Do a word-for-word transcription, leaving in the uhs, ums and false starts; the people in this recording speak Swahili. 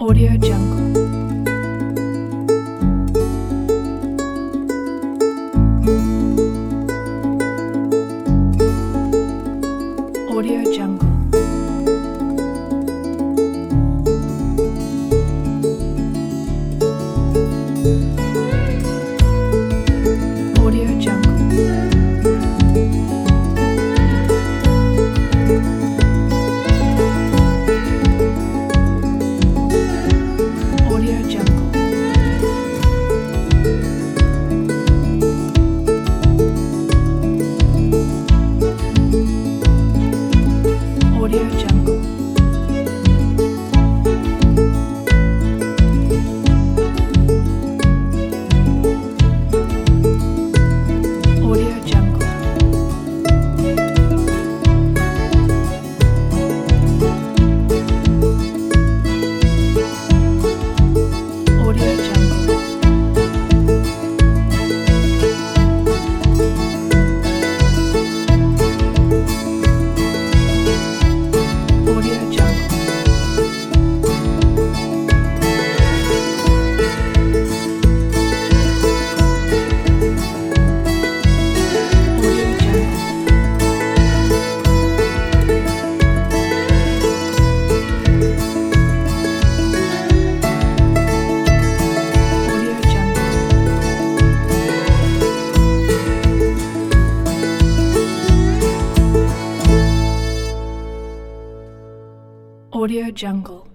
Audio Jungle. Audio Jungle. Audio Jungle. Audio Jungle. Audio Jungle. Audio Jungle. Audio Jungle. Audio Jungle. Audio Jungle. Audio Jungle. Audio Jungle.